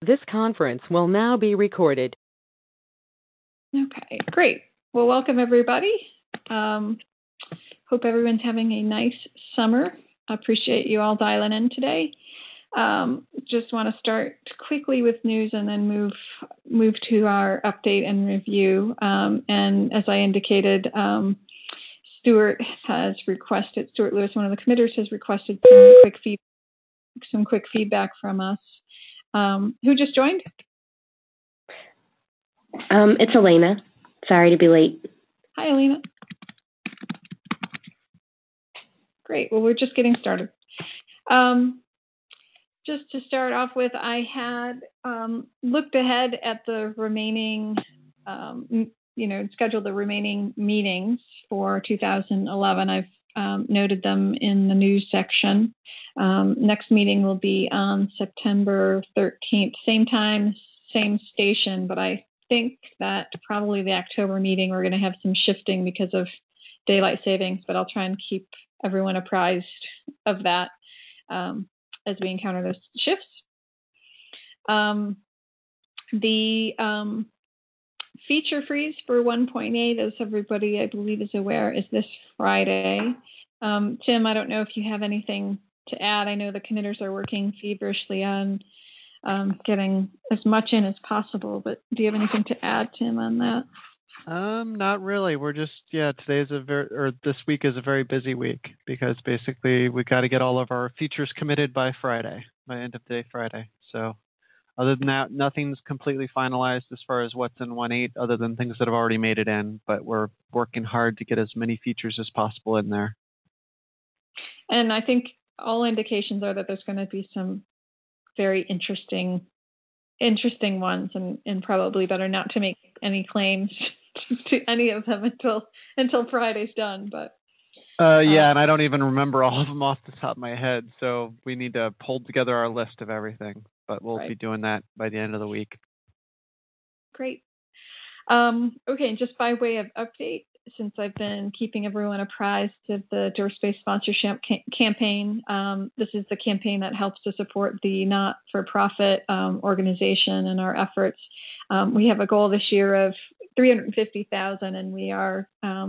This conference will now be recorded. Okay, great. Well, welcome everybody. Hope everyone's having a nice summer. I appreciate you all dialing in today. Just want to start quickly with news and then move to our update and review. And as I indicated, Stuart Lewis, one of the committers, has requested some quick feedback from us. Who just joined? It's Elena. Sorry to be late. Hi, Elena. Great. Well, we're just getting started. Just to start off with, I had looked ahead at the remaining, scheduled the remaining meetings for 2011. I've noted them in the news section. Next meeting will be on September 13th, same time, same station, but I think that probably the October meeting we're going to have some shifting because of daylight savings, but I'll try and keep everyone apprised of that as we encounter those shifts. The feature freeze for 1.8, as everybody I believe is aware, is this Friday. Tim, I don't know if you have anything to add. I know the committers are working feverishly on getting as much in as possible, but do you have anything to add, Tim, on that? Not really. We're just, this week is a very busy week because basically we got to get all of our features committed by Friday, by end of day Friday. So other than that, nothing's completely finalized as far as what's in 1.8 other than things that have already made it in, but we're working hard to get as many features as possible in there. And I think all indications are that there's going to be some very interesting ones, and probably better not to make any claims to any of them until Friday's done. But and I don't even remember all of them off the top of my head, so we need to pull together our list of everything. But we'll be doing that by the end of the week. Great. Okay, just by way of update, since I've been keeping everyone apprised of the DuerSpace sponsorship campaign, this is the campaign that helps to support the not-for-profit organization and our efforts. We have a goal this year of $350,000, and we are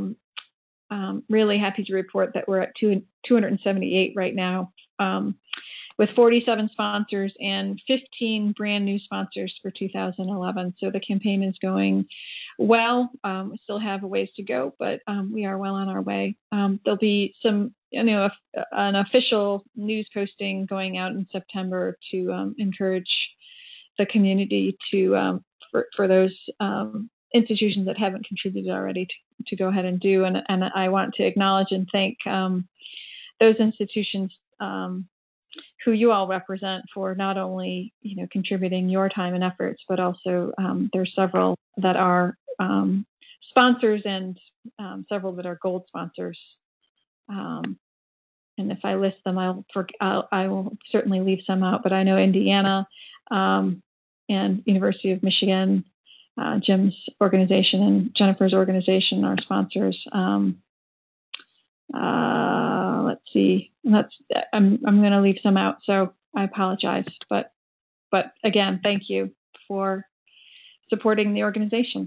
really happy to report that we're at 278 right now, with 47 sponsors and 15 brand new sponsors for 2011. So the campaign is going well. We still have a ways to go, but we are well on our way. There'll be some, an official news posting going out in September to encourage the community to for those institutions that haven't contributed already to go ahead and do. And I want to acknowledge and thank those institutions who you all represent for not only contributing your time and efforts, but also there's several that are sponsors and several that are gold sponsors. And if I list them, I will certainly leave some out. But I know Indiana and University of Michigan, Jim's organization and Jennifer's organization are sponsors. Let's see. I'm going to leave some out, so I apologize. But again, thank you for supporting the organization.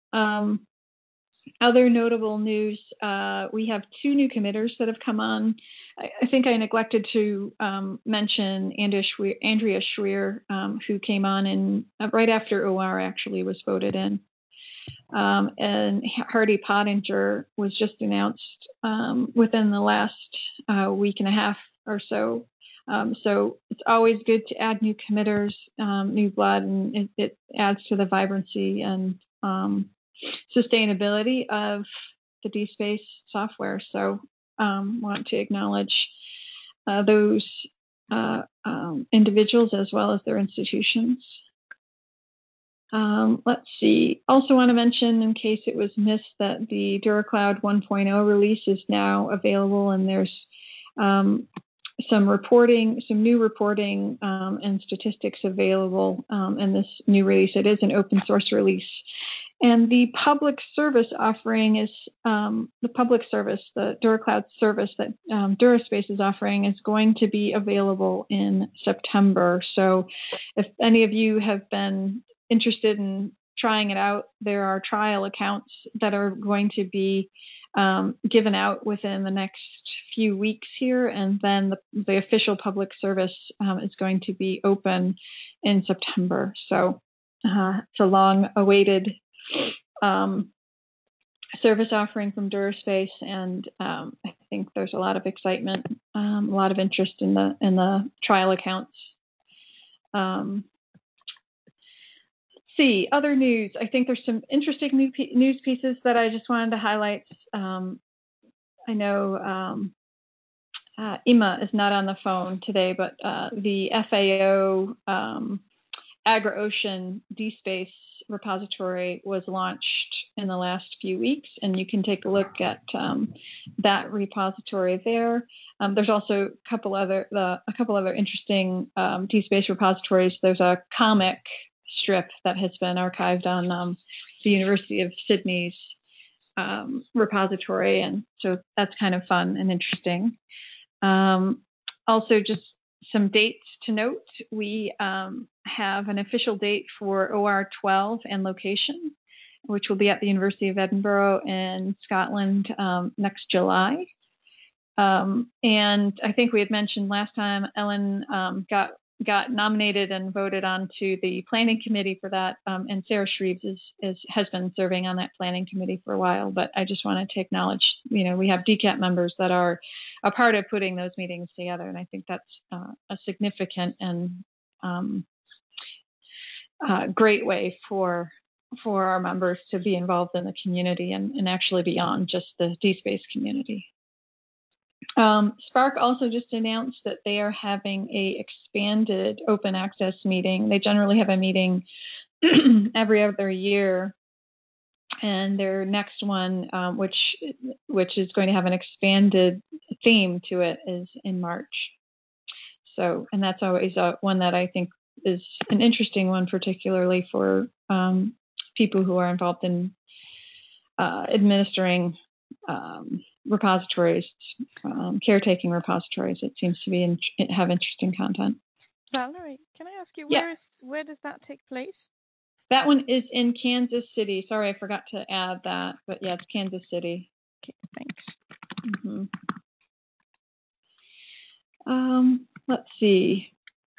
Other notable news, we have 2 new committers that have come on. I think I neglected to mention Andrea Schweer, who came on in right after OR actually was voted in. And Hardy Pottinger was just announced within the last week and a half or so. So it's always good to add new committers, new blood, and it adds to the vibrancy and sustainability of the DSpace software. So want to acknowledge those individuals as well as their institutions. Let's see. Also want to mention, in case it was missed, that the DuraCloud 1.0 release is now available, and there's some new reporting and statistics available in this new release. It is an open source release, And the public service offering is the public service, the DuraCloud service that DuraSpace is offering is going to be available in September. So if any of you have been interested in trying it out, there are trial accounts that are going to be given out within the next few weeks here. And then the official public service is going to be open in September. So it's a long awaited service offering from DuraSpace, and I think there's a lot of excitement, a lot of interest in the trial accounts. Let's see, other news. I think there's some interesting news pieces that I just wanted to highlight. I know Emma is not on the phone today, but the FAO AgriOcean DSpace repository was launched in the last few weeks, and you can take a look at that repository there. There's also a couple other interesting DSpace repositories. There's a comic strip that has been archived on the University of Sydney's repository, and so that's kind of fun and interesting. Also, just some dates to note. We have an official date for OR12 and location, which will be at the University of Edinburgh in Scotland next July. And I think we had mentioned last time Ellen got nominated and voted onto the planning committee for that. And Sarah Shreves has been serving on that planning committee for a while, but I just wanted to acknowledge, we have DCAT members that are a part of putting those meetings together. And I think that's a significant and great way for our members to be involved in the community and actually beyond just the DSpace community. Spark also just announced that they are having a expanded open access meeting. They generally have a meeting every other year, and their next one, which is going to have an expanded theme to it, is in March. So, and that's always one that I think is an interesting one, particularly for people who are involved in administering repositories, caretaking repositories. It seems to be have interesting content. Valerie, can I ask you, where does that take place? That one is in Kansas City. Sorry, I forgot to add that, but yeah, it's Kansas City. Okay, thanks. Let's see.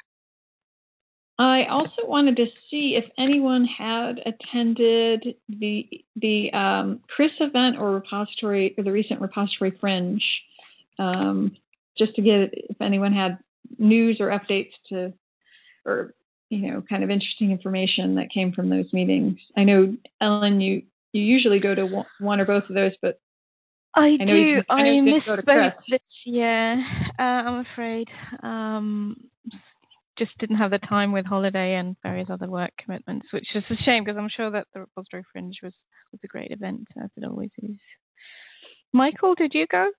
I also wanted to see if anyone had attended the CRIS event or repository, or the recent repository fringe, just to get if anyone had news or updates or kind of interesting information that came from those meetings. I know, Ellen, you usually go to one or both of those, but I do. I missed both this year, I'm afraid. Just didn't have the time with holiday and various other work commitments, which is a shame because I'm sure that the Repository Fringe was a great event, as it always is. Michael, did you go?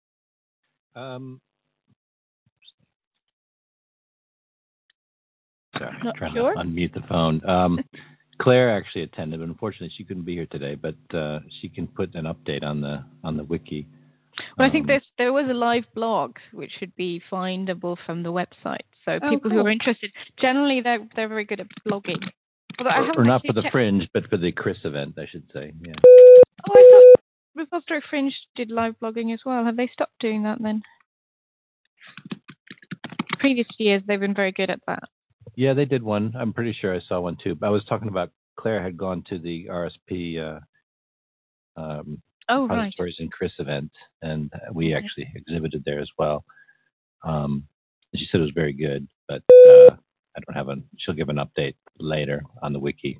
Sorry, I'm trying to unmute the phone. Claire actually attended, but unfortunately she couldn't be here today. But she can put an update on the wiki. Well, I think there was a live blog which should be findable from the website. So people who are interested, generally they're very good at blogging. Or not for the Fringe, but for the CRIS event, I should say. Yeah. Oh, I thought Repository Fringe did live blogging as well. Have they stopped doing that then? Previous years they've been very good at that. Yeah, they did one. I'm pretty sure I saw one too. I was talking about Claire had gone to the RSP repositories and CRIS event, and we actually exhibited there as well. She said it was very good, but I don't have she'll give an update later on the wiki.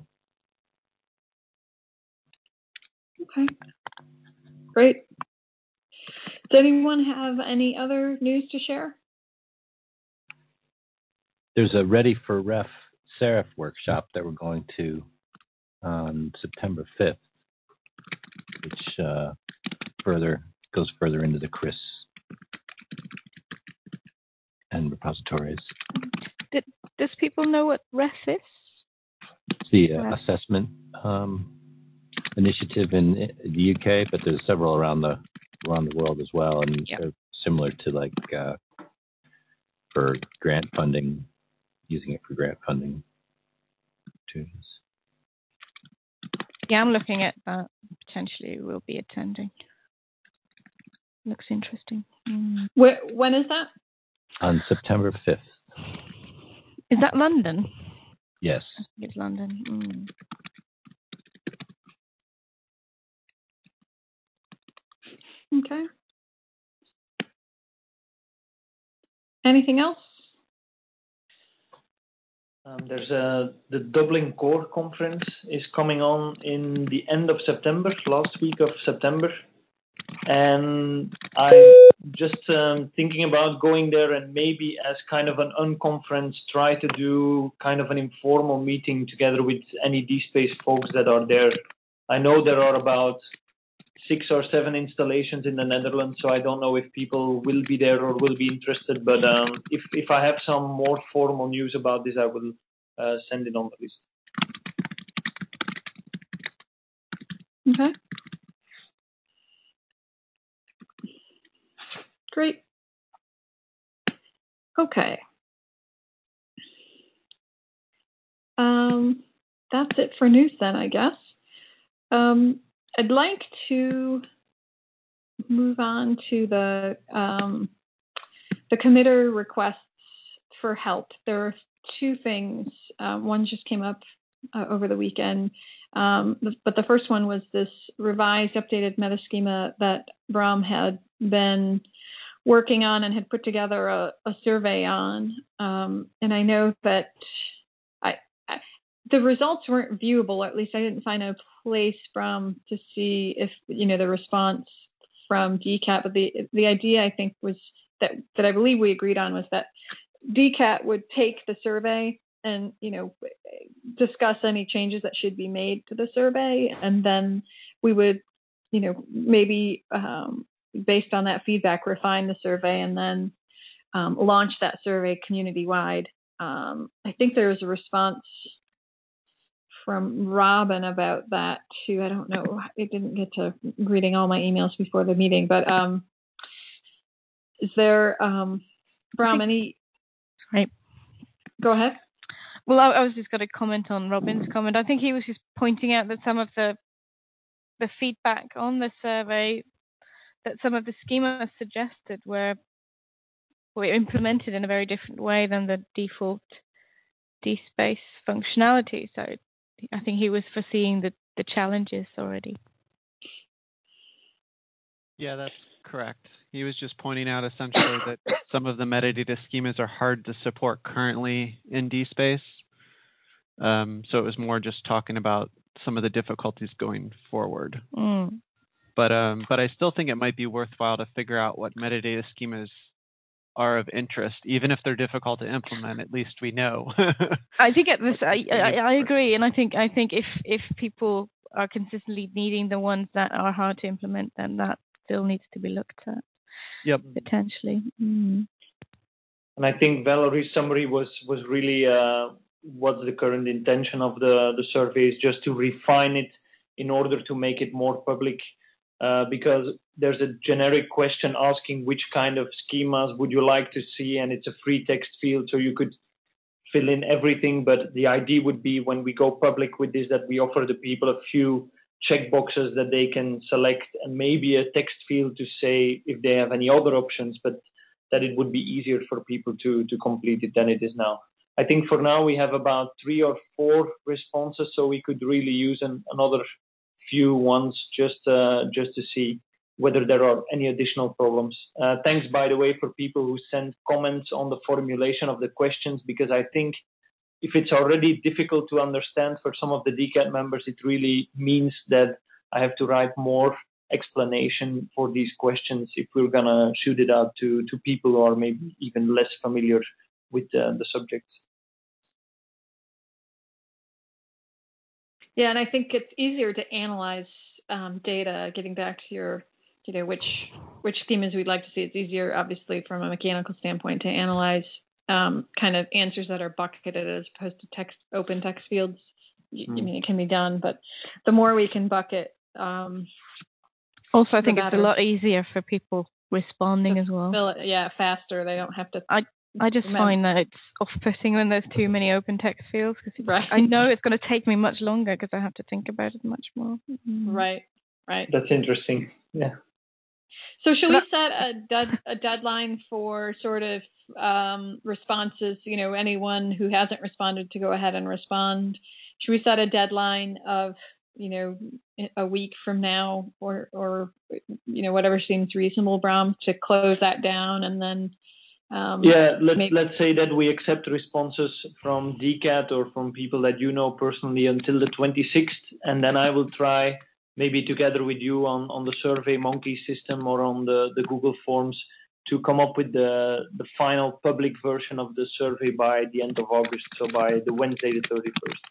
Okay, great. Does anyone have any other news to share? There's a Ready for Ref Serif workshop that we're going to on September 5th, which goes further into the CRIS and repositories. Does people know what REF is? It's the assessment initiative in the UK, but there's several around the world as well, and Yep. they're similar to like for grant funding, using it for grant funding opportunities. Yeah, I'm looking at that. Potentially we'll be attending. Looks interesting. When is that? On September 5th. Is that London? Yes. It's London. Okay. Anything else? There's the Dublin Core Conference is coming on in the end of September, last week of September. And I'm just thinking about going there and maybe as kind of an unconference, try to do kind of an informal meeting together with any DSpace folks that are there. I know there are about 6 or 7 installations in the Netherlands, so I don't know if people will be there or will be interested. But if I have some more formal news about this, I will send it on the list. Okay. Great. Okay. That's it for news then, I guess. I'd like to move on to the committer requests for help. There are 2 things. One just came up over the weekend, but the first one was this revised, updated metaschema that Bram had been working on and had put together a survey on. And I know that the results weren't viewable, or at least I didn't find a place to see if, the response from DCAT, but the idea I think was that I believe we agreed on was that DCAT would take the survey and, discuss any changes that should be made to the survey. And then we would, maybe based on that feedback, refine the survey and then launch that survey community-wide. I think there was a response from Robin about that too. I don't know. I didn't get to reading all my emails before the meeting, but is there, Bram, any? Right. Go ahead. Well, I was just going to comment on Robin's comment. I think he was just pointing out that some of the feedback on the survey, that some of the schemas suggested were implemented in a very different way than the default DSpace functionality. So I think he was foreseeing the challenges already. Yeah, that's correct. He was just pointing out essentially that some of the metadata schemas are hard to support currently in DSpace. So it was more just talking about some of the difficulties going forward. But I still think it might be worthwhile to figure out what metadata schemas are of interest, even if they're difficult to implement. At least we know. I think at this, I agree, and I think if people are consistently needing the ones that are hard to implement, then that still needs to be looked at. Yep. Potentially. And I think Valerie's summary was really what's the current intention of the survey is just to refine it in order to make it more public. Because there's a generic question asking which kind of schemas would you like to see, and it's a free text field, so you could fill in everything. But the idea would be when we go public with this, that we offer the people a few checkboxes that they can select and maybe a text field to say if they have any other options, but that it would be easier for people to complete it than it is now. I think for now we have about 3 or 4 responses, so we could really use another few ones just to see whether there are any additional problems. Thanks, by the way, for people who send comments on the formulation of the questions, because I think if it's already difficult to understand for some of the DCAT members, it really means that I have to write more explanation for these questions if we're going to shoot it out to people who are maybe even less familiar with the subjects. Yeah, and I think it's easier to analyze data, getting back to your, which schemas we'd like to see. It's easier, obviously, from a mechanical standpoint to analyze kind of answers that are bucketed as opposed to open text fields. I mean, it can be done, but the more we can bucket, Also, I the think it's a better. lot easier for people responding as well. Fill it, faster. They don't have to. I just remember. find that it's off-putting when there's too many open text fields, because Right. I know it's going to take me much longer because I have to think about it much more. Right. That's interesting. Yeah. So should we set a deadline for sort of responses? You know, anyone who hasn't responded to go ahead and respond. Should we set a deadline of, you know, a week from now, or you know, whatever seems reasonable, Bram, to close that down, and then let's say that we accept responses from DCAT or from people that you know personally until the 26th, and then I will try, maybe together with you on the SurveyMonkey system or on the Google Forms, to come up with the final public version of the survey by the end of August, so by the Wednesday the 31st.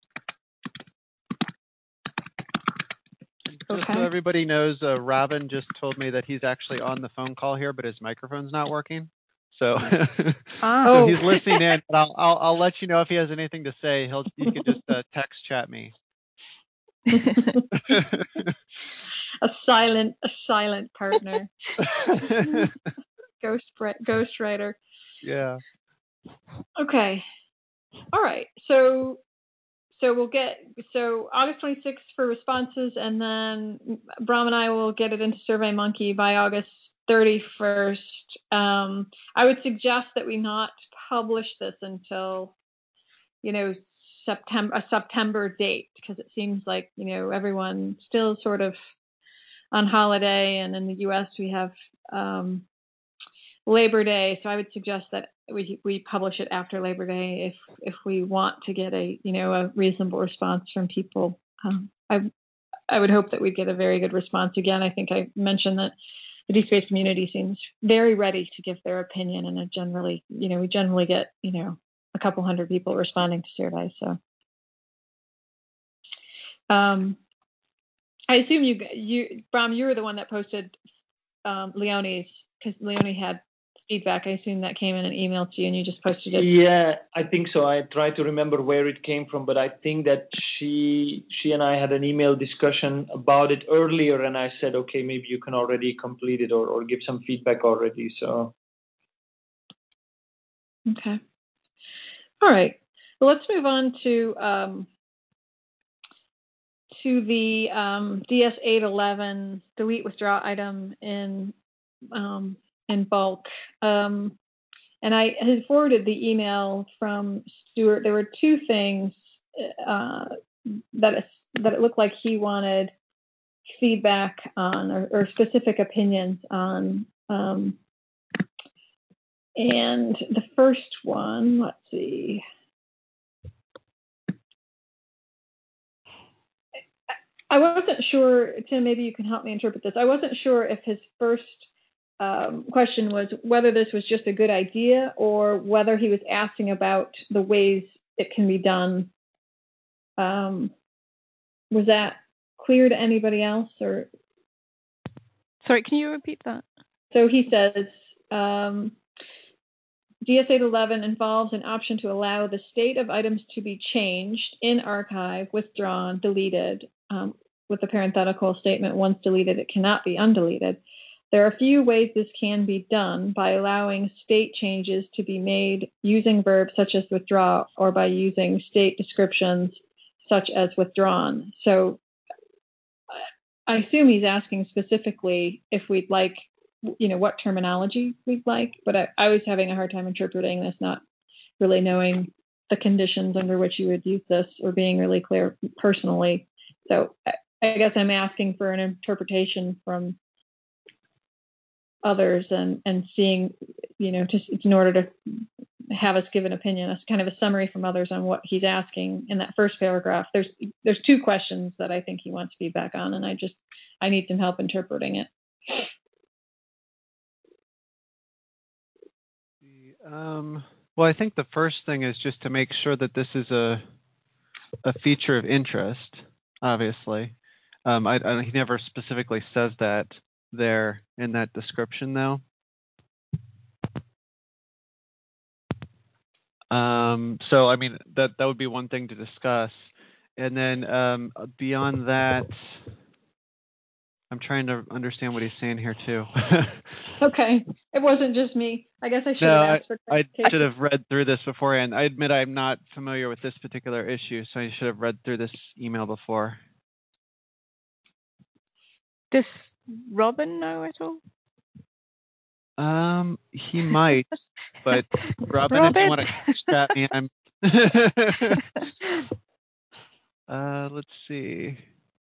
Just so everybody knows, Robin just told me that he's actually on the phone call here, but his microphone's not working. So, so he's listening in. But I'll let you know if he has anything to say. He can just text chat me. a silent partner. Ghost writer. Yeah. Okay. All right. So we'll get August 26th for responses, and then Bram and I will get it into SurveyMonkey by August 31st. I would suggest that we not publish this until, you know, September date, because it seems like, you know, everyone's still sort of on holiday, and in the US we have Labor Day, so I would suggest that we publish it after Labor Day if we want to get a reasonable response from people. I would hope that we'd get a very good response. Again, I think I mentioned that the DSpace community seems very ready to give their opinion, and we generally get a couple hundred people responding to surveys. So I assume you Bram, you were the one that posted Leonie's, because Leonie had feedback. I assume that came in an email to you and you just posted it. Yeah, I think so. I tried to remember where it came from, but I think that she and I had an email discussion about it earlier, and I said, okay, maybe you can already complete it or give some feedback already. So okay. All right. Well, let's move on to the DS811 delete withdraw item in bulk. And I had forwarded the email from Stuart. There were two things that it looked like he wanted feedback on, or specific opinions on. And the first one, let's see. I wasn't sure, Tim, maybe you can help me interpret this. I wasn't sure if his first question was whether this was just a good idea, or whether he was asking about the ways it can be done. Was that clear to anybody else? Or sorry, can you repeat that? So he says, DS811 involves an option to allow the state of items to be changed in archive, withdrawn, deleted, with the parenthetical statement, once deleted, it cannot be undeleted. There are a few ways this can be done: by allowing state changes to be made using verbs such as withdraw, or by using state descriptions such as withdrawn. So I assume he's asking specifically if we'd like, what terminology we'd like, but I was having a hard time interpreting this, not really knowing the conditions under which you would use this, or being really clear personally. So I guess I'm asking for an interpretation from others, and seeing, just in order to have us give an opinion, as kind of a summary from others on what he's asking in that first paragraph. There's two questions that I think he wants feedback on, and I need some help interpreting it. Well, I think the first thing is just to make sure that this is a feature of interest, obviously. He never specifically says that there in that description, though. So, I mean, that would be one thing to discuss. And then beyond that, I'm trying to understand what he's saying here too. Okay, it wasn't just me. I guess I should No, have asked for I should clarification. have read through this beforehand. I admit I'm not familiar with this particular issue, so I should have read through this email before. Does Robin know at all? He might, but Robin, if you want to chat me, I'm. Let's see.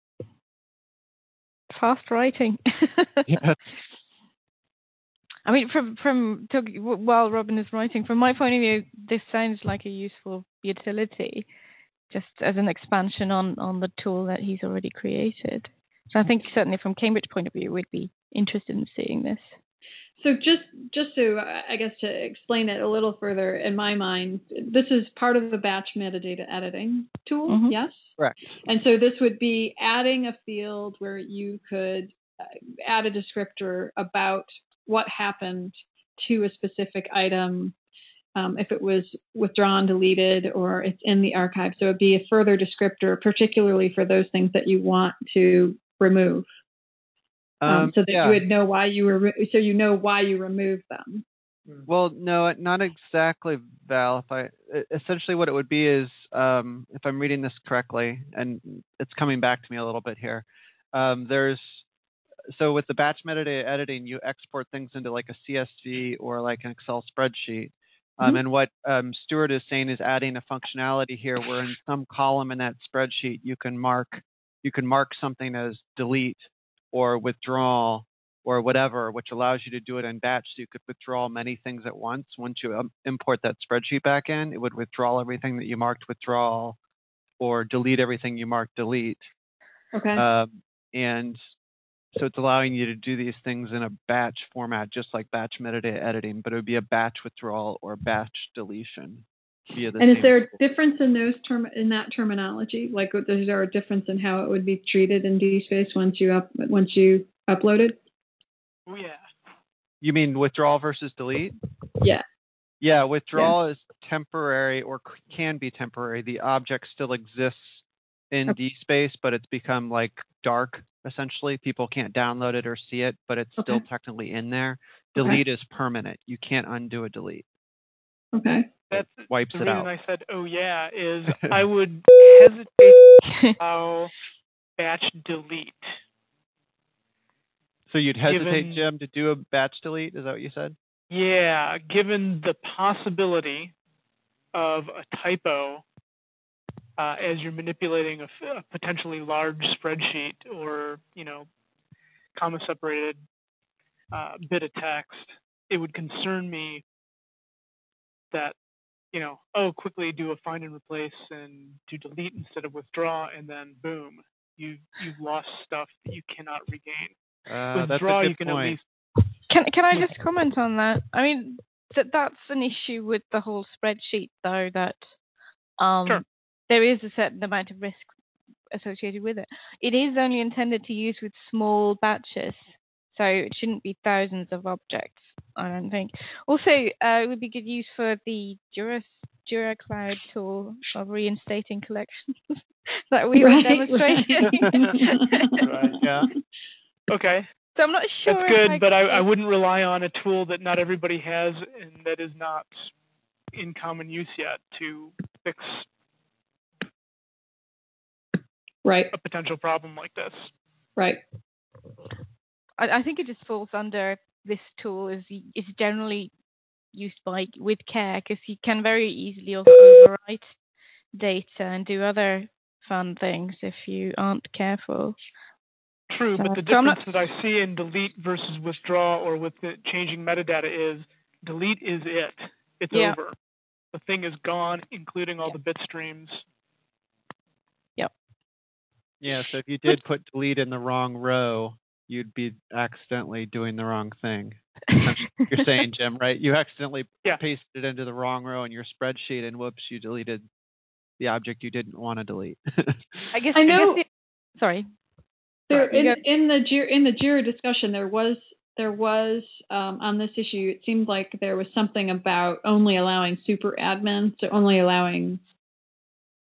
Fast writing. Yes. I mean, from talking while Robin is writing, from my point of view, this sounds like a useful utility, just as an expansion on the tool that he's already created. So I think certainly from Cambridge point of view, we'd be interested in seeing this. So just to, I guess, to explain it a little further, in my mind, this is part of the batch metadata editing tool, yes? Correct. And so this would be adding a field where you could add a descriptor about what happened to a specific item, if it was withdrawn, deleted, or it's in the archive. So it'd be a further descriptor, particularly for those things that you want to remove. So that you would know why you were, so you know why you removed them. Well, no, not exactly, Val. Essentially what it would be is, if I'm reading this correctly, and it's coming back to me a little bit here, so with the batch metadata editing, you export things into like a CSV or like an Excel spreadsheet. And what Stuart is saying is adding a functionality here where in some column in that spreadsheet you can mark something as delete or withdrawal or whatever, which allows you to do it in batch, so you could withdraw many things at once. Once you import that spreadsheet back in, it would withdraw everything that you marked withdrawal or delete everything you marked delete. Okay. And so it's allowing you to do these things in a batch format, just like batch metadata editing, but it would be a batch withdrawal or batch deletion via the And same is there a tool. difference in that terminology? Like, is there a difference in how it would be treated in DSpace once you uploaded? Oh yeah. You mean withdrawal versus delete? Yeah. Yeah, withdrawal is temporary or can be temporary. The object still exists in DSpace, but it's become like dark, essentially. People can't download it or see it, but it's still technically in there. Delete is permanent. You can't undo a delete. Okay. That's wipes the it reason out. I said, oh yeah, is I would hesitate to allow batch delete. So you'd hesitate, Jim, to do a batch delete? Is that what you said? Yeah, given the possibility of a typo as you're manipulating a potentially large spreadsheet or, comma separated bit of text, it would concern me that, quickly do a find and replace and do delete instead of withdraw, and then boom, you've lost stuff that you cannot regain. That's a good point. Can I just comment on that? I mean, that's an issue with the whole spreadsheet, though, that there is a certain amount of risk associated with it. It is only intended to use with small batches, so it shouldn't be thousands of objects, I don't think. Also, it would be good use for the DuraCloud tool of reinstating collections that we were demonstrating. Right. Yeah. Okay. So I'm not sure. That's good, but I wouldn't rely on a tool that not everybody has and that is not in common use yet to fix a potential problem like this. Right. I think it just falls under this tool is generally used with care, because you can very easily also overwrite data and do other fun things if you aren't careful. True, but the difference that I see in delete versus withdraw or with the changing metadata is delete is it. It's over. The thing is gone, including all the bit streams. Yep. Yeah, so if you did put delete in the wrong row, you'd be accidentally doing the wrong thing. You're saying, Jim, right? You accidentally pasted it into the wrong row in your spreadsheet, and whoops, you deleted the object you didn't want to delete. I know. Sorry. There in the Jira discussion, there was on this issue, it seemed like there was something about only allowing super admin, so only allowing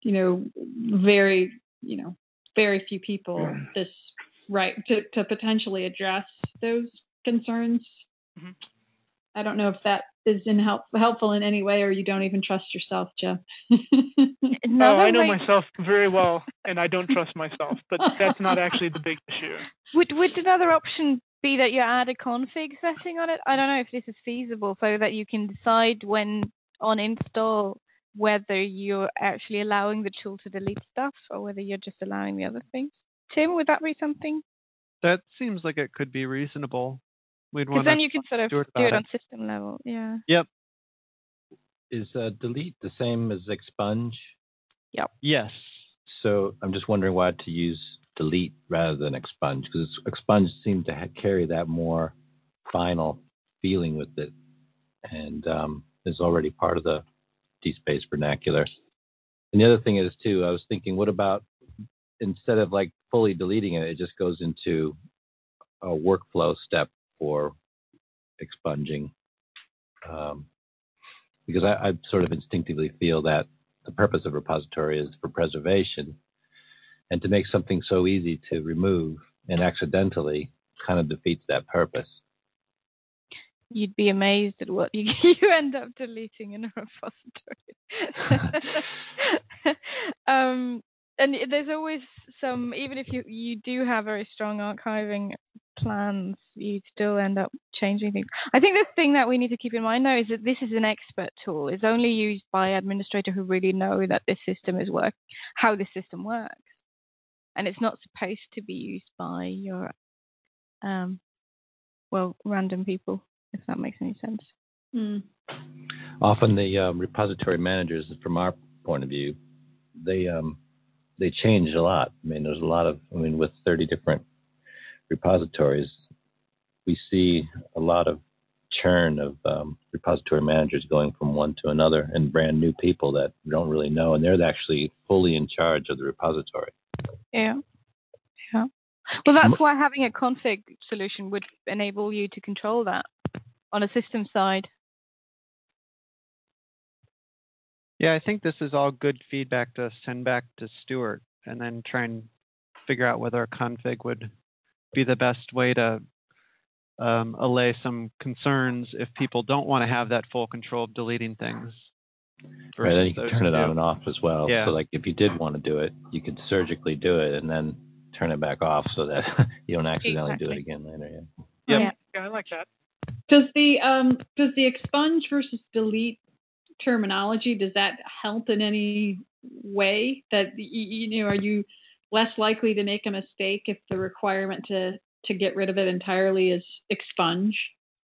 very few people this right to potentially address those concerns. Mm-hmm. I don't know if that is helpful in any way, or you don't even trust yourself, Jeff. I know myself very well, and I don't trust myself, but that's not actually the big issue. Would another option be that you add a config setting on it? I don't know if this is feasible, so that you can decide when on install whether you're actually allowing the tool to delete stuff or whether you're just allowing the other things. Tim, would that be something? That seems like it could be reasonable. Because then you can sort of do it on system level. Yeah. Yep. Is delete the same as expunge? Yep. Yes. So I'm just wondering why to use delete rather than expunge, because expunge seemed to carry that more final feeling with it, and is already part of the DSpace vernacular. And the other thing is too, I was thinking, what about instead of like fully deleting it, it just goes into a workflow step for expunging, because I sort of instinctively feel that the purpose of repository is for preservation, and to make something so easy to remove and accidentally kind of defeats that purpose. You'd be amazed at what you end up deleting in a repository. And there's always some, even if you do have very strong archiving plans, you still end up changing things. I think the thing that we need to keep in mind though is that this is an expert tool. It's only used by administrators who really know that this system is how the system works, and it's not supposed to be used by your random people, if that makes any sense. Often the repository managers, from our point of view, they change a lot. I mean, there's a lot of, with 30 different repositories, we see a lot of churn of repository managers going from one to another, and brand new people that don't really know, and they're actually fully in charge of the repository. Yeah. Well, that's why having a config solution would enable you to control that on a system side. Yeah, I think this is all good feedback to send back to Stuart, and then try and figure out whether a config would be the best way to allay some concerns if people don't want to have that full control of deleting things. Right, then you can turn it on and off as well. Yeah. So like if you did want to do it, you could surgically do it and then turn it back off so that you don't accidentally do it again later. Yeah, I like that. Does the expunge versus delete terminology, does that help in any way? That are you less likely to make a mistake if the requirement to get rid of it entirely is expunge?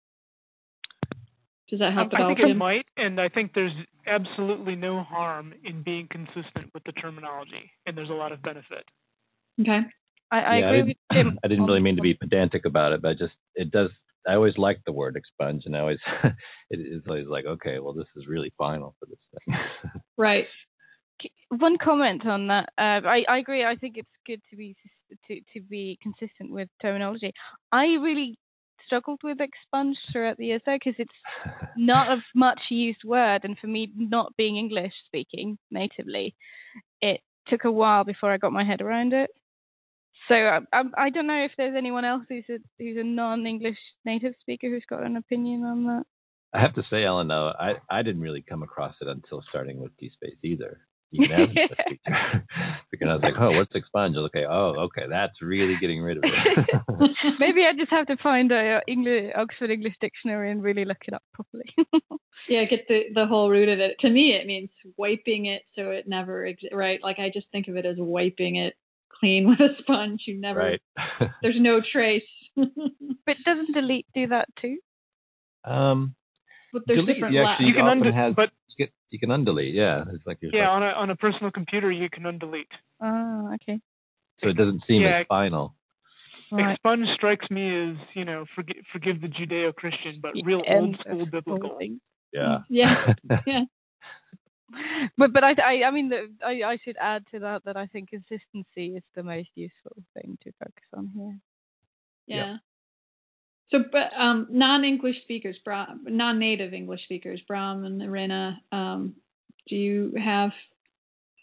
Does that help? I think it might, and I think there's absolutely no harm in being consistent with the terminology, and there's a lot of benefit. Okay. I agree with Jim. I didn't really mean to be pedantic about it, but I always like the word expunge, and I always it is always like, okay, well, this is really final for this thing. Right. One comment on that. I agree. I think it's good to be consistent with terminology. I really struggled with expunge throughout the years though, because it's not a much used word, and for me, not being English speaking natively, it took a while before I got my head around it. So I don't know if there's anyone else who's a non-English native speaker who's got an opinion on that. I have to say, Ellen, though, I didn't really come across it until starting with DSpace either, even as an English speaker. Because I was like, oh, what's expunge? Okay, that's really getting rid of it. Maybe I just have to find a Oxford English Dictionary and really look it up properly. Yeah, get the whole root of it. To me, it means wiping it so it never right. Like I just think of it as wiping it clean with a sponge. You never. Right. There's no trace. But doesn't delete do that too? But there's delete, different. you can you can undelete. Yeah, it's like on a personal computer you can undelete. Oh, okay. So it doesn't seem as final. Right. Expunge strikes me as forgive the Judeo-Christian, but real old school biblical. Yeah. Yeah. Yeah. But I mean I should add to that I think consistency is the most useful thing to focus on here. Yeah. So, but non-English speakers, non-native English speakers, Bram and Irina, do you have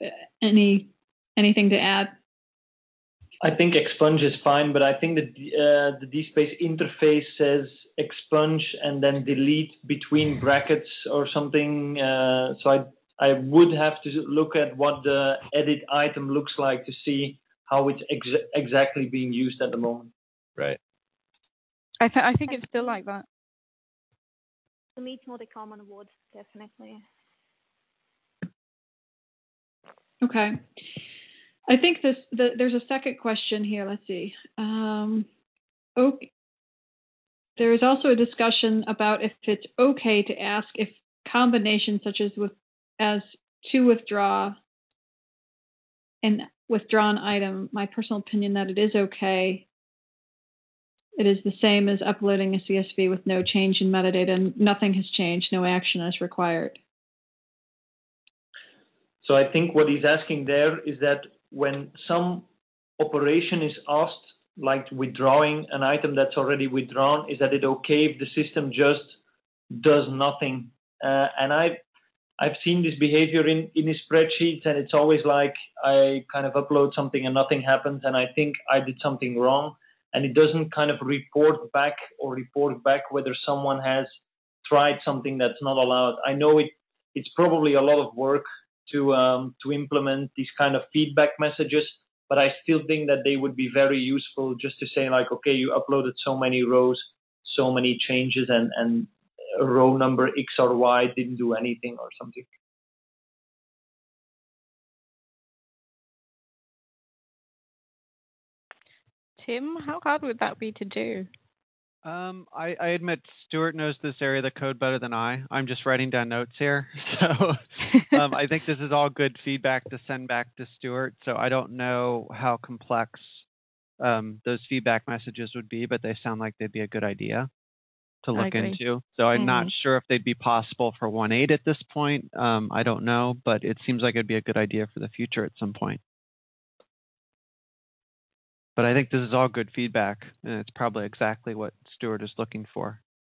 anything to add? I think expunge is fine, but I think that the DSpace interface says expunge and then delete between brackets or something. So I would have to look at what the edit item looks like to see how it's exactly being used at the moment. Right. I think it's still like that. The meet more the common would definitely. Okay. I think there's a second question here. Let's see. Okay. There is also a discussion about if it's okay to ask if combinations such as to withdraw an withdrawn item. My personal opinion that it is okay. It is the same as uploading a CSV with no change in metadata, and nothing has changed. No action is required. So I think what he's asking there is that when some operation is asked, like withdrawing an item that's already withdrawn, is that it okay if the system just does nothing? And I've seen this behavior in his spreadsheets, and it's always like I kind of upload something and nothing happens, and I think I did something wrong, and it doesn't kind of report back whether someone has tried something that's not allowed. I know it's probably a lot of work to implement these kind of feedback messages, but I still think that they would be very useful just to say like, okay, you uploaded so many rows, so many changes, and row number X or Y didn't do anything or something. Tim, how hard would that be to do? I admit Stuart knows this area of the code better than I. I'm just writing down notes here. So I think this is all good feedback to send back to Stuart. So I don't know how complex those feedback messages would be, but they sound like they'd be a good idea to look into. So I'm not sure if they'd be possible for 1.8 at this point. I don't know, but it seems like it'd be a good idea for the future at some point. But I think this is all good feedback, and it's probably exactly what Stuart is looking for.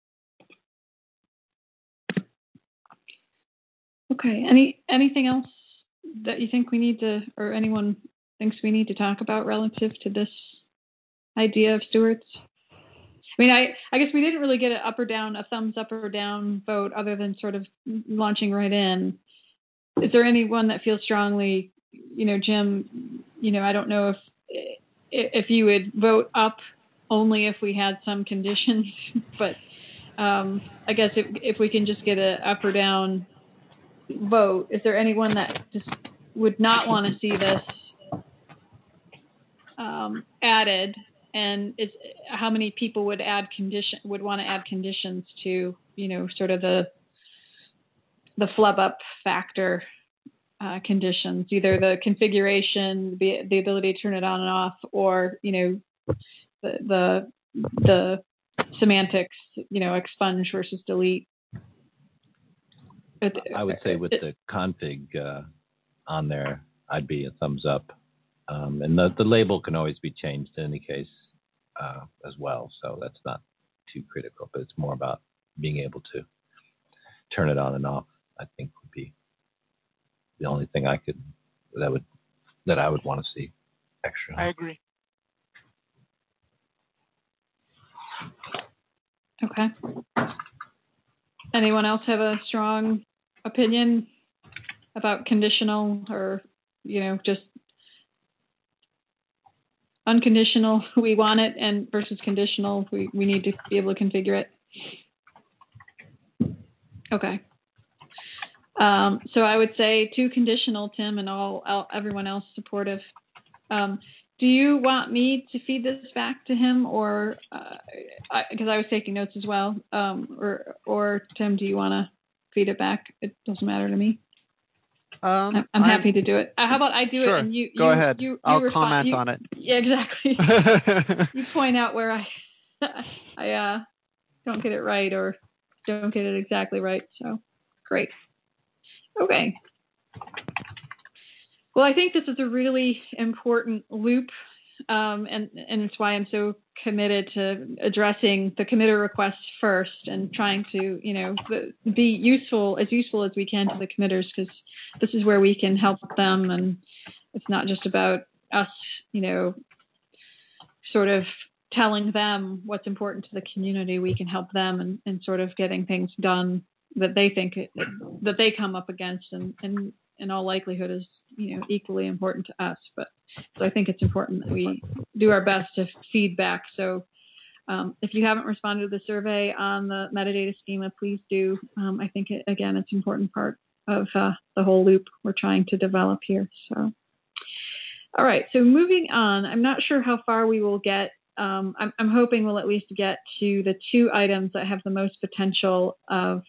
Okay. Anything else that you think we need to, or anyone thinks we need to talk about relative to this idea of Stuart's? I mean, I guess we didn't really get a thumbs up or down vote other than sort of launching right in. Is there anyone that feels strongly, Jim, I don't know if you would vote up only if we had some conditions, but I guess if we can just get a up or down vote, is there anyone that just would not want to see this added? And is how many people would want to add conditions to, sort of the flub up factor conditions, either the configuration, the ability to turn it on and off, or the semantics, expunge versus delete. I would say with the config on there, I'd be a thumbs up. And the label can always be changed in any case as well. So that's not too critical, but it's more about being able to turn it on and off, I think would be the only thing that I would want to see extra. I agree. Okay. Anyone else have a strong opinion about conditional or, just unconditional, we want it, and versus conditional, we need to be able to configure it? Okay. So I would say 2 conditional, Tim, and everyone else supportive. Do you want me to feed this back to him, or because I was taking notes as well, or Tim, do you want to feed it back? It doesn't matter to me. I'm happy to do it. How about I do it and you go ahead. I'll comment on it. Yeah, exactly. You point out where I don't get it right or don't get it exactly right. So great. Okay. Well, I think this is a really important loop and it's why I'm so committed to addressing the committer requests first and trying to, be useful as we can to the committers, because this is where we can help them, and it's not just about us, sort of telling them what's important to the community. We can help them and sort of getting things done that they think that they come up against, and in all likelihood is equally important to us. But so I think it's important that we do our best to feedback. So if you haven't responded to the survey on the metadata schema, please do. I think again, it's an important part of the whole loop we're trying to develop here. So all right, so moving on, I'm not sure how far we will get. I'm hoping we'll at least get to the two items that have the most potential of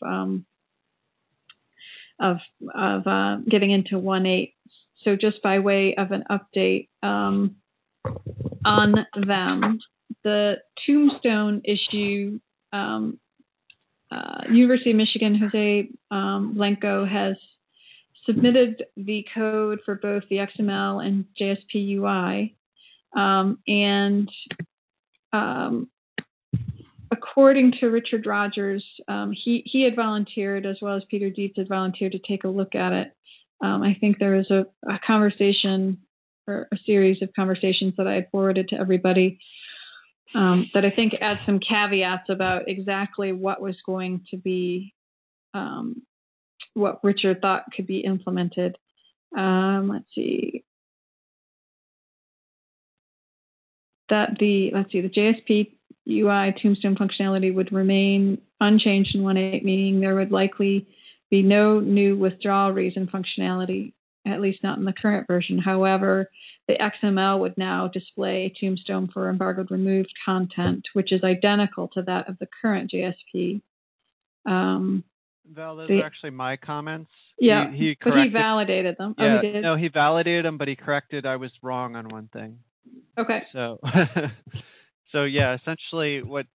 getting into 1.8. So just by way of an update on them, the Tombstone issue, University of Michigan, Jose Blanco has submitted the code for both the XML and JSP UI. And according to Richard Rogers, he had volunteered, as well as Peter Dietz had volunteered, to take a look at it. I think there was a conversation, or a series of conversations that I had forwarded to everybody, that I think adds some caveats about exactly what was going to be, what Richard thought could be implemented. Let's see. The JSP UI Tombstone functionality would remain unchanged in 1.8, meaning there would likely be no new withdrawal reason functionality, at least not in the current version. However, the XML would now display Tombstone for embargoed removed content, which is identical to that of the current JSP. Val, those are actually my comments. Yeah, he but he validated them. Yeah, oh, he did? No, he validated them, but he corrected I was wrong on one thing. Okay. So, so yeah, essentially what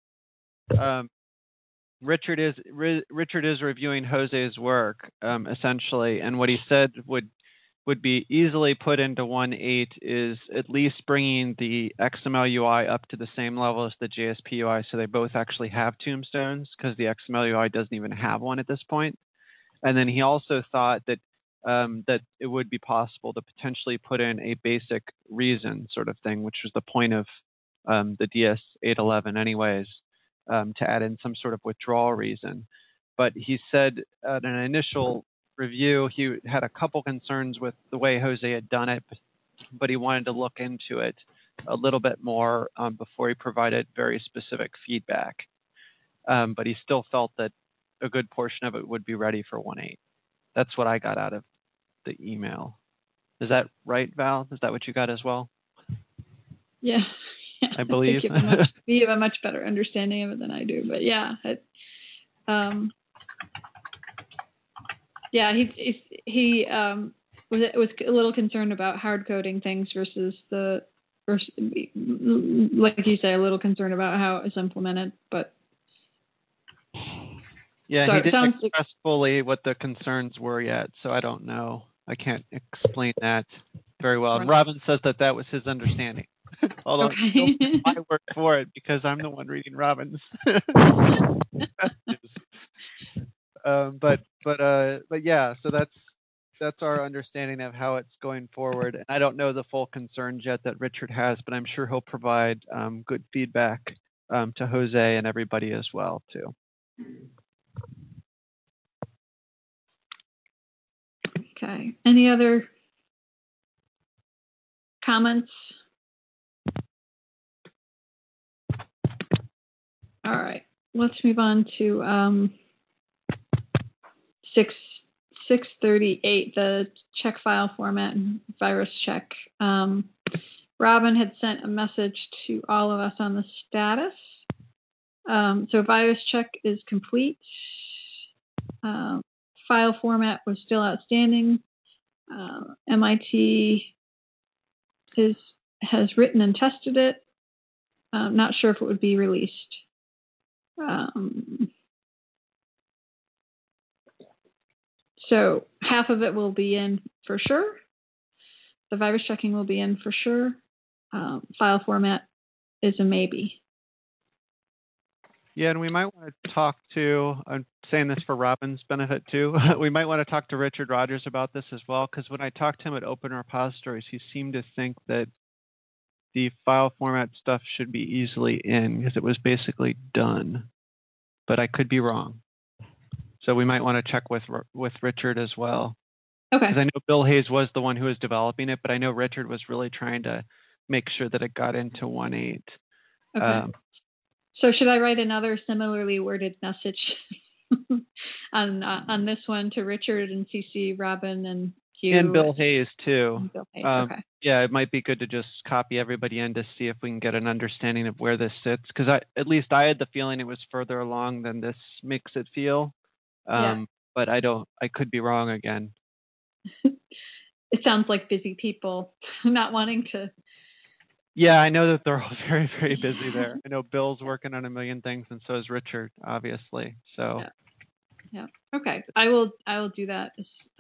Richard is reviewing Jose's work, essentially, and what he said would be easily put into 1.8 is at least bringing the XML UI up to the same level as the JSP UI, so they both actually have tombstones, because the XML UI doesn't even have one at this point. And then he also thought that that it would be possible to potentially put in a basic reason sort of thing, which was the point of the DS811 anyways, to add in some sort of withdrawal reason. But he said at an initial review, he had a couple concerns with the way Jose had done it, but he wanted to look into it a little bit more before he provided very specific feedback. But he still felt that a good portion of it would be ready for 1.8. That's what I got out of the email. Is that right, Val? Is that what you got as well? Yeah. I believe. You have a much better understanding of it than I do, but yeah. He was a little concerned about hard coding things versus like you say, a little concerned about how it was implemented, but yeah, so he didn't express fully what the concerns were yet, so I don't know. I can't explain that very well. And Robin says that was his understanding. Although don't take my word for it, because I'm the one reading Robin's messages. But yeah, so that's our understanding of how it's going forward. And I don't know the full concerns yet that Richard has, but I'm sure he'll provide good feedback to Jose and everybody as well too. Okay. Any other comments? All right. Let's move on to 638, the check file format and virus check. Robin had sent a message to all of us on the status. So virus check is complete. File format was still outstanding. MIT has written and tested it. Not sure if it would be released. So half of it will be in for sure. The virus checking will be in for sure. file format is a maybe. Yeah, and we might want to talk to, I'm saying this for Robin's benefit too, we might want to talk to Richard Rogers about this as well, because when I talked to him at Open Repositories, he seemed to think that the file format stuff should be easily in because it was basically done, but I could be wrong. So we might want to check with Richard as well. Okay. Because I know Bill Hayes was the one who was developing it, but I know Richard was really trying to make sure that it got into 1.8. Okay. So should I write another similarly worded message on this one to Richard and CC Robin and you and Bill Hayes too. And Bill Hayes. Okay. Yeah, it might be good to just copy everybody in to see if we can get an understanding of where this sits. Because at least I had the feeling it was further along than this makes it feel. Yeah. But I could be wrong again. It sounds like busy people not wanting to. Yeah, I know that they're all very, very busy there. I know Bill's working on a million things, and so is Richard, obviously. So yeah. Okay. I will do that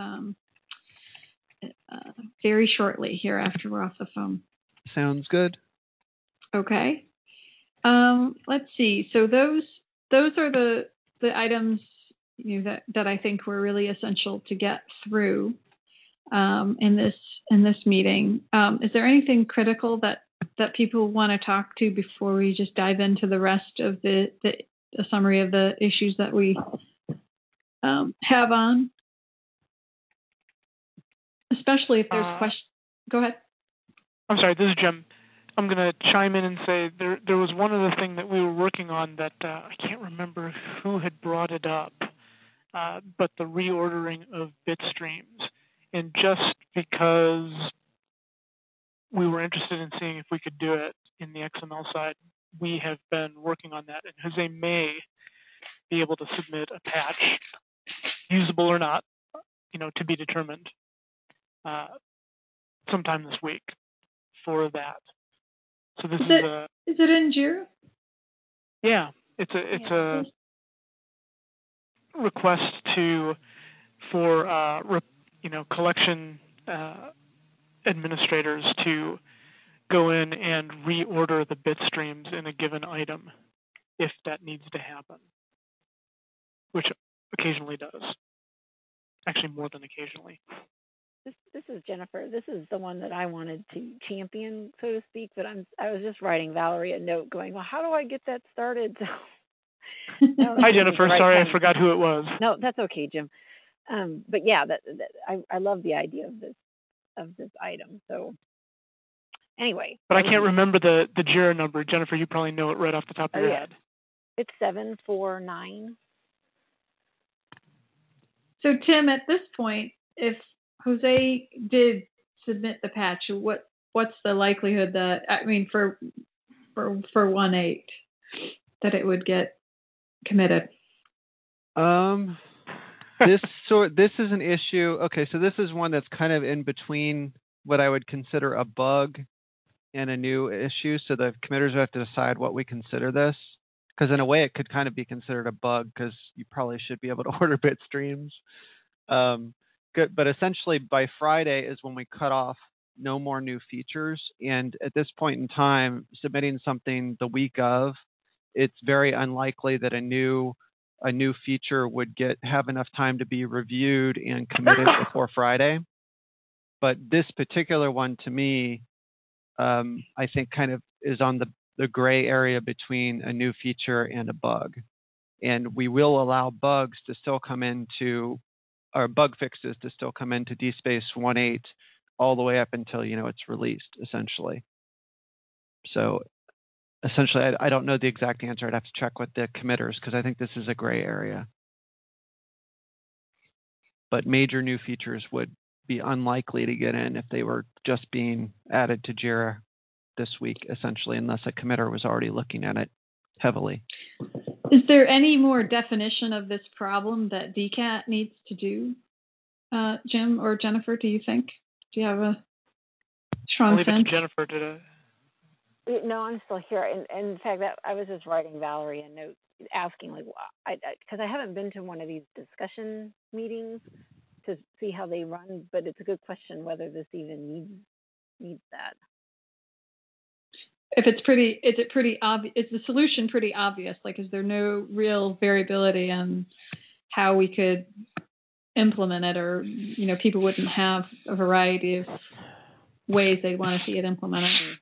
very shortly here after we're off the phone. Sounds good. Okay. Let's see. So those are the items that I think were really essential to get through in this meeting. Is there anything critical that people want to talk to before we just dive into the rest of the summary of the issues that we have on? Especially if there's questions. Go ahead. I'm sorry, this is Jim. I'm going to chime in and say there was one other thing that we were working on that I can't remember who had brought it up, but the reordering of bit streams. And just because we were interested in seeing if we could do it in the XML side, we have been working on that. And Jose may be able to submit a patch, usable or not, to be determined, sometime this week for that. So this is it in Jira? Yeah, it's a request for collection administrators to go in and reorder the bit streams in a given item if that needs to happen, which occasionally does. Actually, more than occasionally. This is Jennifer. This is the one that I wanted to champion, so to speak. But I was just writing Valerie a note, going, "Well, how do I get that started?" Hi, Jennifer. Sorry, I forgot who it was. No, that's okay, Jim. But yeah, I love the idea of this item. So anyway. But I can't remember the JIRA number. Jennifer, you probably know it right off the top of your head. It's 749. So Tim, at this point, if Jose did submit the patch, what's the likelihood that, I mean, for 1.8 that it would get committed? This is an issue. Okay, so this is one that's kind of in between what I would consider a bug and a new issue. So the committers have to decide what we consider this, because in a way it could kind of be considered a bug because you probably should be able to order bit streams. Good, but essentially by Friday is when we cut off no more new features. And at this point in time, submitting something the week of, it's very unlikely that a new feature would have enough time to be reviewed and committed before Friday. But this particular one, to me, I think kind of is on the gray area between a new feature and a bug. And we will allow bugs to still come into, or bug fixes to still come into DSpace 1.8 all the way up until, it's released, essentially. So essentially, I don't know the exact answer. I'd have to check with the committers because I think this is a gray area. But major new features would be unlikely to get in if they were just being added to JIRA this week, essentially, unless a committer was already looking at it heavily. Is there any more definition of this problem that DCAT needs to do, Jim or Jennifer, do you think? Do you have a strong sense? I'll leave it to Jennifer today. No, I'm still here. And in fact, I was just writing Valerie a note asking, because I haven't been to one of these discussion meetings to see how they run, but it's a good question whether this even needs that. If it's pretty, is it pretty obvious? Is the solution pretty obvious? Like, is there no real variability in how we could implement it, or people wouldn't have a variety of ways they'd want to see it implemented?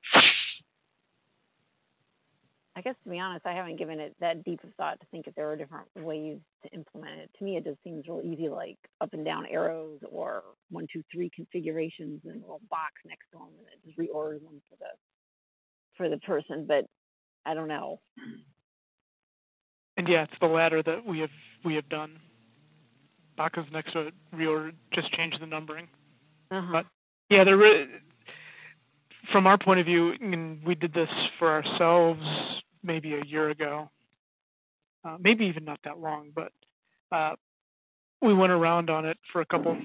I guess, to be honest, I haven't given it that deep of thought to think if there are different ways to implement it. To me, it just seems real easy, like up and down arrows or 1, 2, 3 configurations and a little box next to them, and it just reorders them for the person. But I don't know. And yeah, it's the latter that we have done. Boxes next to it, reorder, just change the numbering. But yeah, from our point of view, and we did this for ourselves maybe a year ago, maybe even not that long, but we went around on it for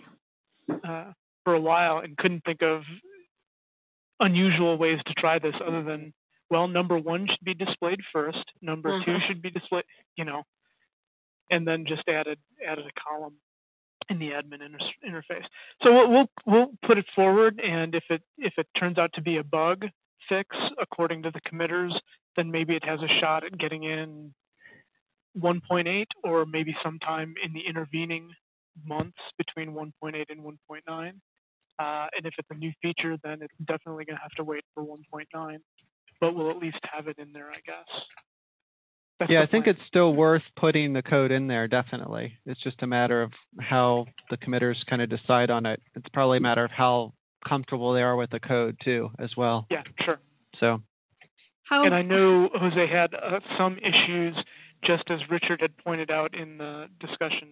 a while and couldn't think of unusual ways to try this other than, well, number 1 should be displayed first, number 2 should be displayed, and then just added a column in the admin interface. So we'll put it forward, and if it turns out to be a bug fix according to the committers, then maybe it has a shot at getting in 1.8, or maybe sometime in the intervening months between 1.8 and 1.9. And if it's a new feature, then it's definitely going to have to wait for 1.9, but we'll at least have it in there, I guess. Yeah, I think it's still worth putting the code in there, definitely. It's just a matter of how the committers kind of decide on it. It's probably a matter of how comfortable they are with the code too, as well. Yeah, sure. So. And I know Jose had some issues, just as Richard had pointed out in the discussion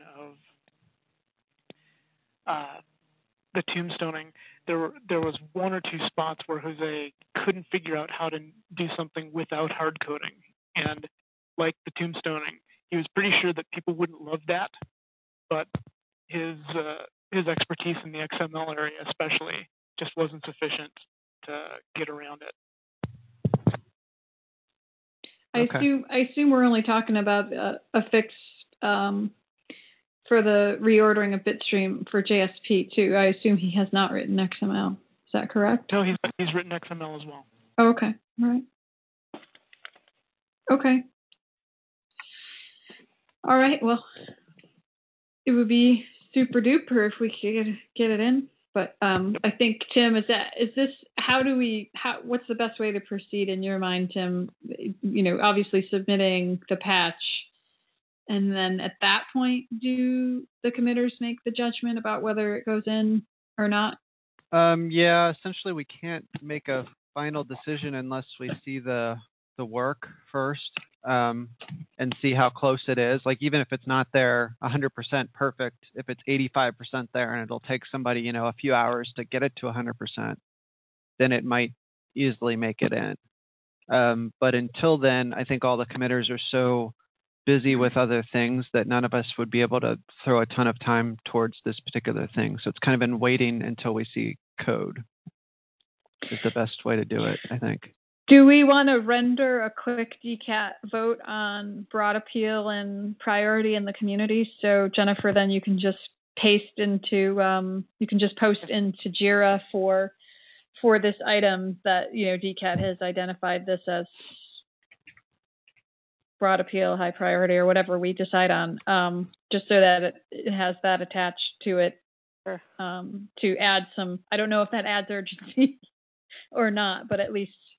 of the tombstoning. There was 1 or 2 spots where Jose couldn't figure out how to do something without hard coding, and like the tombstoning, he was pretty sure that people wouldn't love that, but his expertise in the XML area especially just wasn't sufficient to get around it. I assume we're only talking about a fix for the reordering of bitstream for JSP too. I assume he has not written XML. Is that correct? No, he's written XML as well. Oh, okay. All right. Okay. All right. Well, it would be super duper if we could get it in. But I think, Tim, what's the best way to proceed in your mind, Tim? Obviously submitting the patch, and then at that point, do the committers make the judgment about whether it goes in or not? Yeah, essentially we can't make a final decision unless we see the work first, and see how close it is. Like, even if it's not there 100% perfect, if it's 85% there and it'll take somebody, a few hours to get it to 100%, then it might easily make it in. But until then, I think all the committers are so busy with other things that none of us would be able to throw a ton of time towards this particular thing. So it's kind of been waiting until we see code is the best way to do it, I think. Do we want to render a quick DCAT vote on broad appeal and priority in the community? So Jennifer, then you can just post into Jira for this item that DCAT has identified this as broad appeal, high priority, or whatever we decide on, just so that it has that attached to it, to add some. I don't know if that adds urgency or not, but at least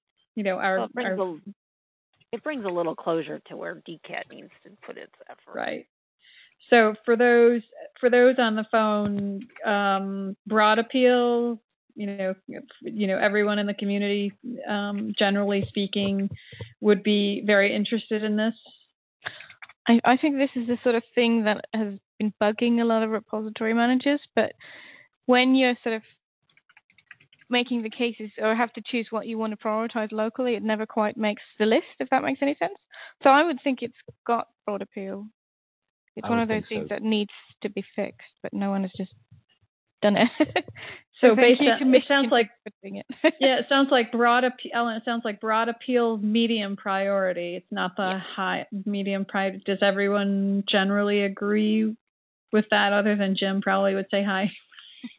it brings a little closure to where DCAT needs to put its effort. Right. So for those on the phone, broad appeal, everyone in the community, generally speaking, would be very interested in this. I think this is the sort of thing that has been bugging a lot of repository managers, but when you're sort of making the cases or have to choose what you want to prioritize locally, it never quite makes the list, if that makes any sense. So I would think it's got broad appeal. It's one of those things that needs to be fixed, but no one has just done it. So based on, it sounds like yeah, it sounds like broad appeal. It sounds like broad appeal, medium priority. It's not the high medium priority. Does everyone generally agree with that? Other than Jim, probably would say high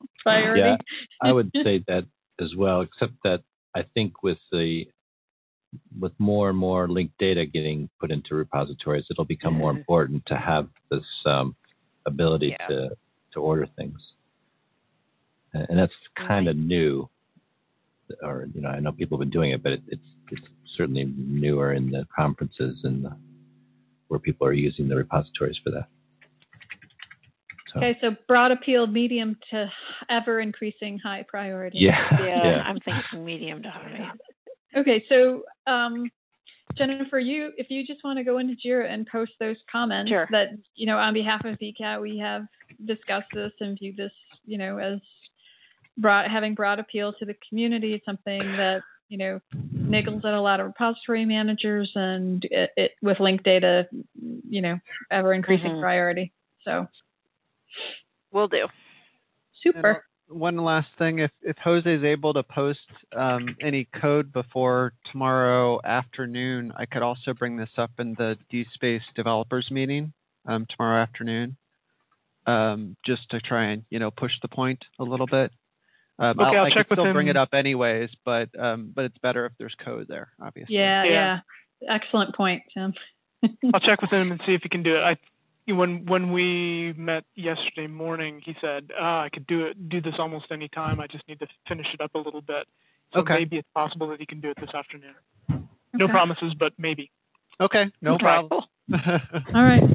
priority. Yeah, I would say that as well, except that I think with the with more and more linked data getting put into repositories, it'll become more important to have this ability to order things. And that's kind of new. Or, I know people have been doing it, but it's certainly newer in the conferences and where people are using the repositories for that. Okay, so broad appeal, medium to ever increasing high priority. Yeah. I'm thinking medium to high. Okay, so Jennifer, if you just want to go into Jira and post those comments that, on behalf of DCAT, we have discussed this and viewed this, as having broad appeal to the community, something that, niggles at a lot of repository managers, and it with linked data, ever increasing priority. So will do. Super. And one last thing, if Jose is able to post any code before tomorrow afternoon, I could also bring this up in the DSpace developers meeting tomorrow afternoon, just to try and push the point a little bit. I could still bring it up anyways, but it's better if there's code there, obviously. Yeah. Excellent point, Tim. I'll check with him and see if he can do it. When we met yesterday morning, he said, I could do this almost any time. I just need to finish it up a little bit. So maybe it's possible that he can do it this afternoon. No promises, but maybe. Okay, no problem. All right.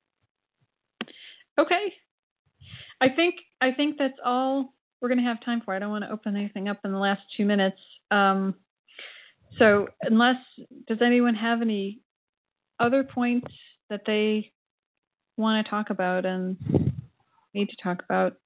Okay. I think that's all we're going to have time for. I don't want to open anything up in the last 2 minutes. So does anyone have any other points that they want to talk about and need to talk about?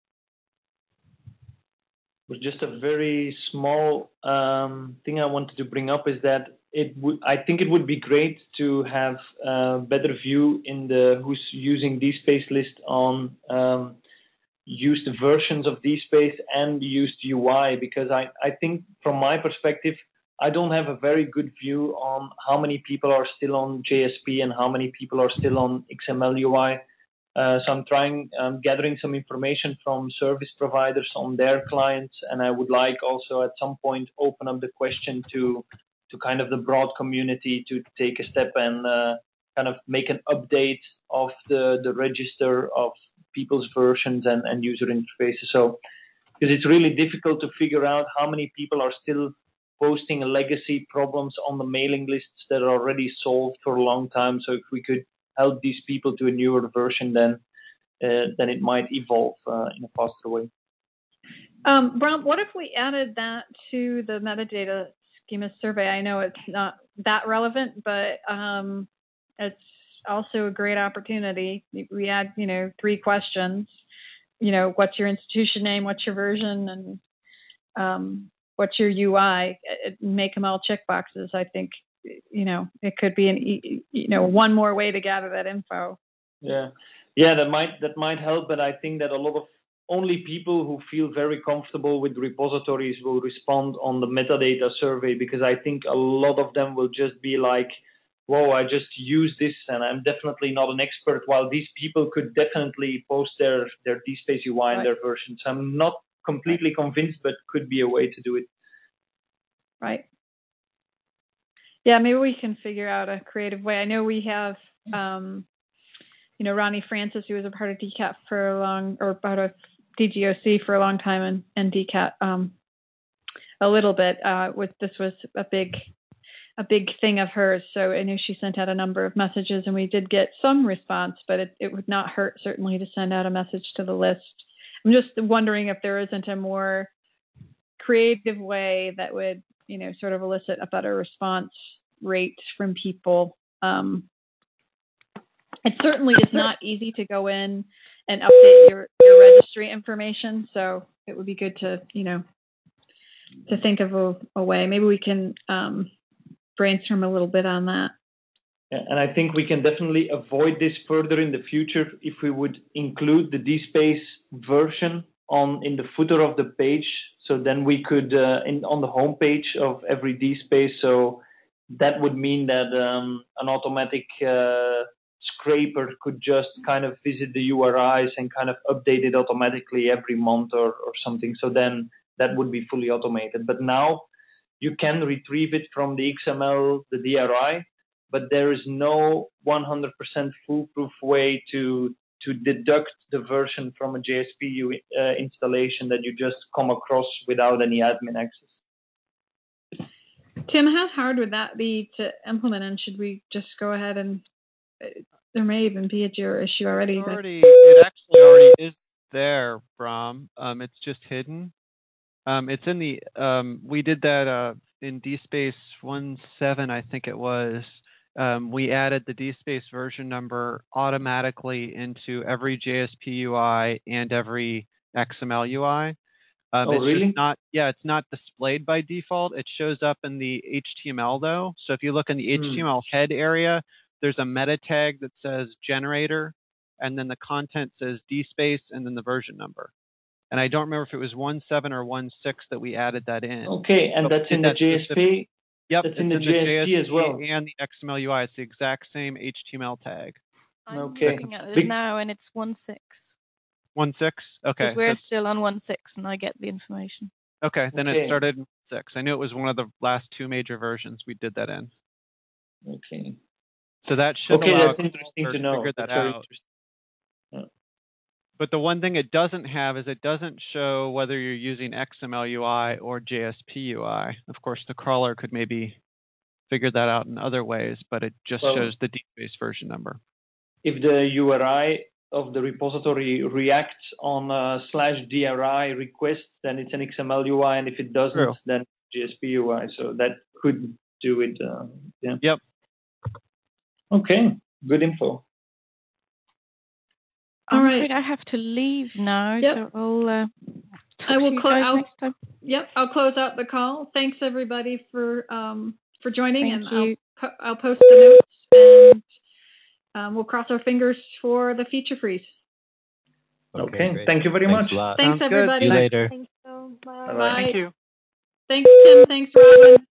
Just a very small thing I wanted to bring up is that I think it would be great to have a better view in who's using DSpace list on used versions of DSpace and used UI, because I think from my perspective, I don't have a very good view on how many people are still on JSP and how many people are still on XML UI. So I'm gathering some information from service providers on their clients, and I would like also at some point open up the question to kind of the broad community to take a step and kind of make an update of the register of people's versions and user interfaces. So, because it's really difficult to figure out how many people are still posting legacy problems on the mailing lists that are already solved for a long time. So if we could help these people to a newer version, then it might evolve in a faster way. Bram, what if we added that to the metadata schema survey? I know it's not that relevant, but it's also a great opportunity. We add, 3 questions. What's your institution name? What's your version? And what's your UI? Make them all checkboxes. I think, it could be one more way to gather that info. Yeah, that might help, but I think that a lot of only people who feel very comfortable with repositories will respond on the metadata survey, because I think a lot of them will just be like, whoa, I just use this and I'm definitely not an expert, while these people could definitely post their DSpace UI and their versions. I'm not completely convinced, but could be a way to do it. Right. Yeah, maybe we can figure out a creative way. I know we have, Ronnie Francis, who was a part of DCAT part of DGOC for a long time, and DCAT a little bit. This was a big thing of hers. So I knew she sent out a number of messages, and we did get some response, but it would not hurt certainly to send out a message to the list. I'm just wondering if there isn't a more creative way that would, sort of elicit a better response rate from people. It certainly is not easy to go in and update your registry information. So it would be good to, to think of a way. Maybe we can brainstorm a little bit on that. Yeah, and I think we can definitely avoid this further in the future if we would include the DSpace version in the footer of the page. So then we could on the home page of every DSpace. So that would mean that an automatic scraper could just kind of visit the URIs and kind of update it automatically every month or something. So then that would be fully automated. But now you can retrieve it from the XML, the DRI, but there is no 100% foolproof way to deduct the version from a JSPU installation that you just come across without any admin access. Tim, how hard would that be to implement? And should we just go ahead and there may even be a JIRA issue already. It actually already is there, Bram. It's just hidden. It's in the we did that in DSpace 1.7, I think it was. We added the DSpace version number automatically into every JSP UI and every XML UI. It's really? just not, it's not displayed by default. It shows up in the HTML though. So if you look in the HTML head area, there's a meta tag that says generator, and then the content says DSpace, and then the version number. And I don't remember if it was 1.7 or 1.6 that we added that in. Okay, and that's in the JSP? Yep, that's in the JSP as well. And the XML UI. It's the exact same HTML tag. I'm looking at it now, and it's 1.6. 1.6? Okay. Because we're still on 1.6, and I get the information. Okay, then it started in 6. I knew it was one of the last 2 major versions we did that in. Okay. So that should allow that's interesting to know. Figure that out. Yeah. But the one thing it doesn't have is it doesn't show whether you're using XML UI or JSP UI. Of course, the crawler could maybe figure that out in other ways, but it just shows the DSpace version number. If the URI of the repository reacts on /DRI requests, then it's an XML UI, and if it doesn't, then it's JSP UI. So that could do it. Yeah. Yep. Okay. Good info. I'm afraid I have to leave now, so I'll talk to you guys next time. Yep, I'll close out the call. Thanks everybody for joining. Thank you. I'll post the notes, and we'll cross our fingers for the feature freeze. Okay. Thank you very much. Thanks everybody. See you later. Thanks, so. Bye. Bye. Thank you. Thanks Tim. Thanks Robin.